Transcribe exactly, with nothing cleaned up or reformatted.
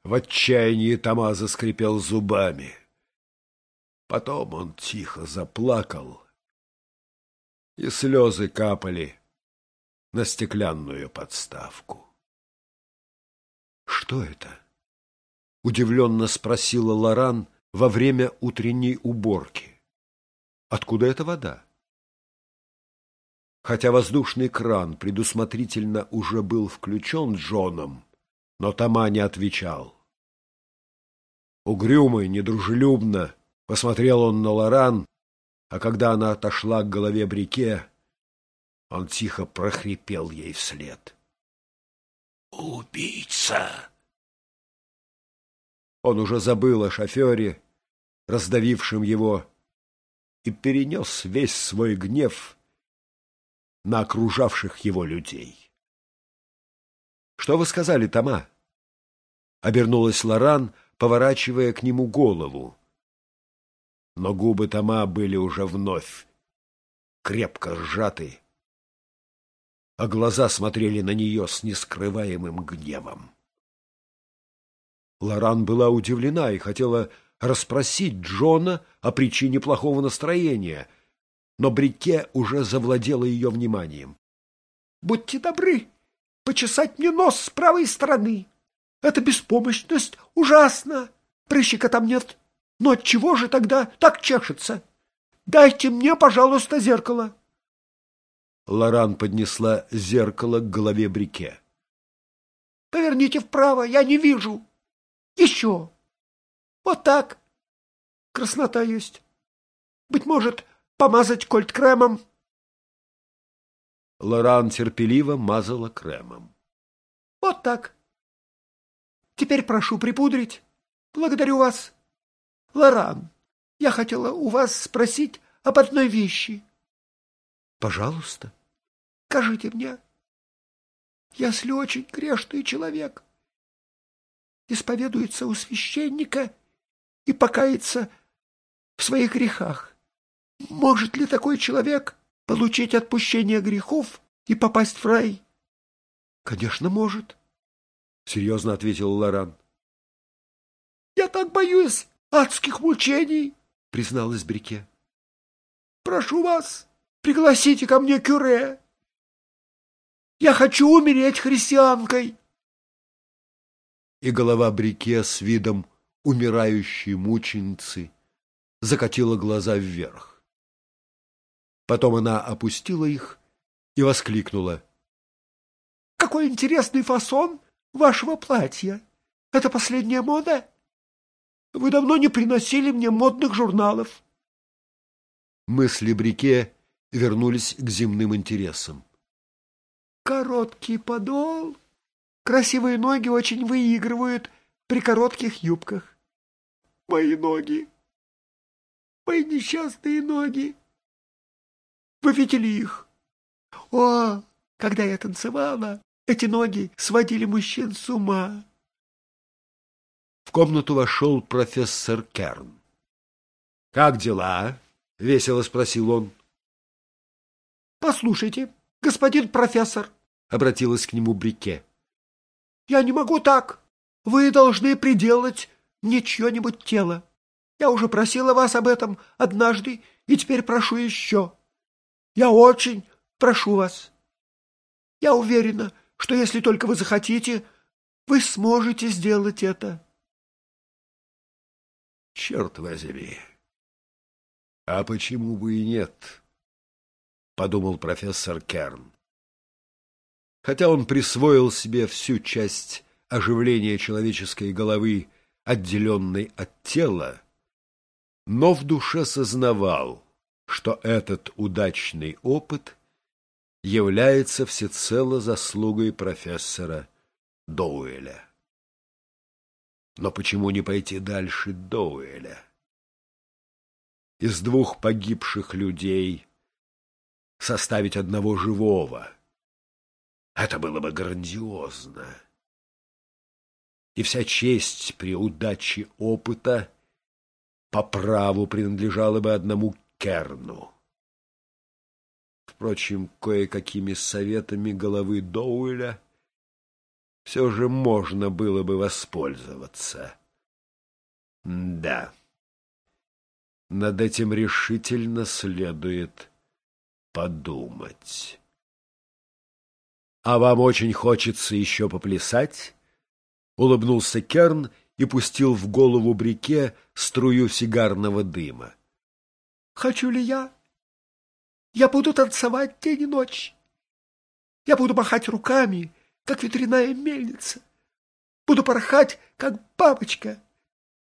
В отчаянии Тома заскрипел зубами. Потом он тихо заплакал, и слезы капали на стеклянную подставку. — Что это? — удивленно спросила Лоран во время утренней уборки. — Откуда эта вода? Хотя воздушный кран предусмотрительно уже был включен Джоном, но Тома не отвечал. Угрюмо и недружелюбно посмотрел он на Лоран, а когда она отошла к голове Брике, он тихо прохрипел ей вслед: «Убийца!» Он уже забыл о шофере, раздавившем его, и перенес весь свой гнев на окружавших его людей. «Что вы сказали, Тома?» — обернулась Лоран, поворачивая к нему голову. Но губы Тома были уже вновь крепко сжаты, а глаза смотрели на нее с нескрываемым гневом. Лоран была удивлена и хотела расспросить Джона о причине плохого настроения, но Брике уже завладела ее вниманием. — Будьте добры почесать мне нос с правой стороны. Эта беспомощность ужасна. Прыщика там нет. Но отчего же тогда так чешется? Дайте мне, пожалуйста, зеркало. Лоран поднесла зеркало к голове Брике. — Поверните вправо, я не вижу. Еще. Вот так. Краснота есть. Быть может, помазать кольт-кремом? Лоран терпеливо мазала кремом. — Вот так. Теперь прошу припудрить. Благодарю вас. Лоран, я хотела у вас спросить об одной вещи. — Пожалуйста. — Скажите мне, если очень грешный человек исповедуется у священника и покается в своих грехах, может ли такой человек получить отпущение грехов и попасть в рай? — Конечно, может, — серьезно ответила Лоран. — Я так боюсь адских мучений, — призналась Брике. — Прошу вас, пригласите ко мне кюре. Я хочу умереть христианкой. И голова Брике с видом умирающей мученицы закатила глаза вверх. Потом она опустила их и воскликнула: — Какой интересный фасон вашего платья! Это последняя мода? Вы давно не приносили мне модных журналов. Мысли Брике вернулись к земным интересам. Короткий подол. Красивые ноги очень выигрывают при коротких юбках. Мои ноги. Мои несчастные ноги. Вы видели их? О, когда я танцевала, эти ноги сводили мужчин с ума. В комнату вошел профессор Керн. — Как дела? — весело спросил он. — Послушайте, господин профессор, — обратилась к нему Брике, — я не могу так. Вы должны приделать мне чье-нибудь тело. Я уже просила вас об этом однажды и теперь прошу еще. Я очень прошу вас. Я уверена, что если только вы захотите, вы сможете сделать это. Черт возьми! А почему бы и нет? — подумал профессор Керн. Хотя он присвоил себе всю часть оживления человеческой головы, отделенной от тела, но в душе сознавал, что этот удачный опыт является всецело заслугой профессора Доуэля. Но почему не пойти дальше Доуэля? Из двух погибших людей составить одного живого — это было бы грандиозно. И вся честь при удаче опыта по праву принадлежала бы одному Керну. Впрочем, кое-какими советами головы Доуэля все же можно было бы воспользоваться. Да, над этим решительно следует подумать. — А вам очень хочется еще поплясать? — улыбнулся Керн и пустил в голову Брике струю сигарного дыма. — Хочу ли я? Я буду танцевать день и ночь. Я буду махать руками, как ветряная мельница. Буду порхать, как бабочка.